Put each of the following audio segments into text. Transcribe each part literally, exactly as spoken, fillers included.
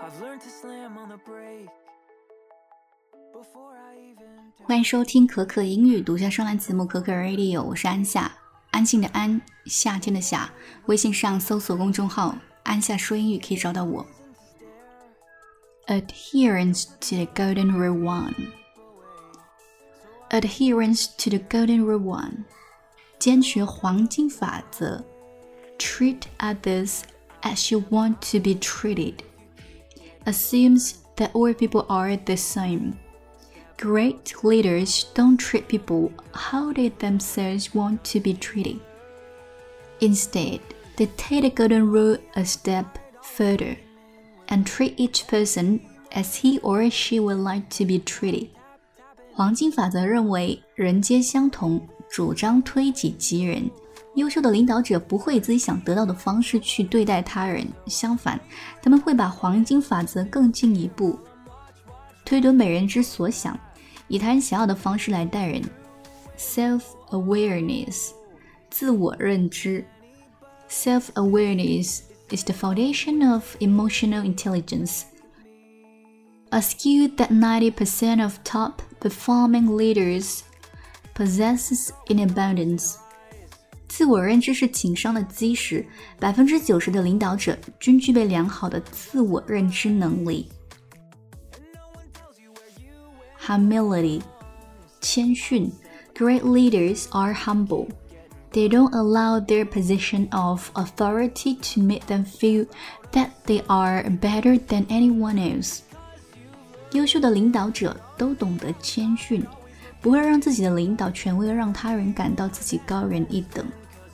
欢迎收听可可英语独家双栏节目可可 Radio， 我是安夏，安静的安，夏天的夏。微信上搜索公众号安夏说英语可以找到我。 Adherence to the golden rule one Adherence to the golden rule one 坚持黄金法则 Treat others as you want to be treated Assumes that all people are the same Great leaders don't treat people how they themselves want to be treated. Instead, they take the golden rule a step further and treat each person as he or she would like to be treated. 黄金法则认为人皆相同，主张推己及人。优秀的领导者不会以自己想得到的方式去对待他人，相反，他们会把黄金法则更进一步，推敦每人之所想，以他人想要的方式来待人。 Self-awareness 自我认知 Self-awareness is the foundation of emotional intelligence, a skill that ninety percent of top performing leaders possesses in abundance. 自我认知是情商的基石， 百分之九十 的领导者均具备良好的自我认知能力。Humility 谦逊 Great leaders are humble. They don't allow their position of authority to make them feel that they are better than anyone else. 优秀的领导者都懂得谦逊，不会让自己的领导权威让他人感到自己高人一等。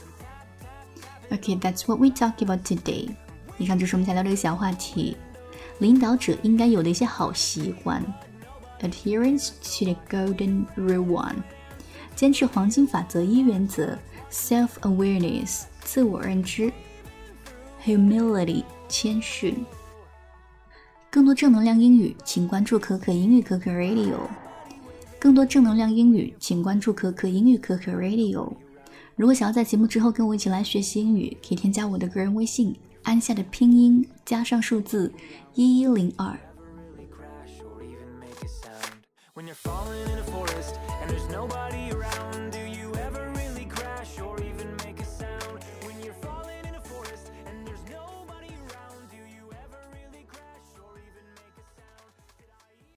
Okay, that's what we talk about today. 以上就是我们谈到这个小话题，领导者应该有的一些好习惯。Adherence to the golden rule one 坚持黄金法则一原则 Self-awareness 自我认知 Humility 谦逊。更多正能量英语请关注可可英语可可 Radio 更多正能量英语请关注可可英语可可 Radio 如果想要在节目之后跟我一起来学习英语，可以添加我的个人微信安夏的拼音加上数字一一零二。 When you're falling in a forest and there's nobody around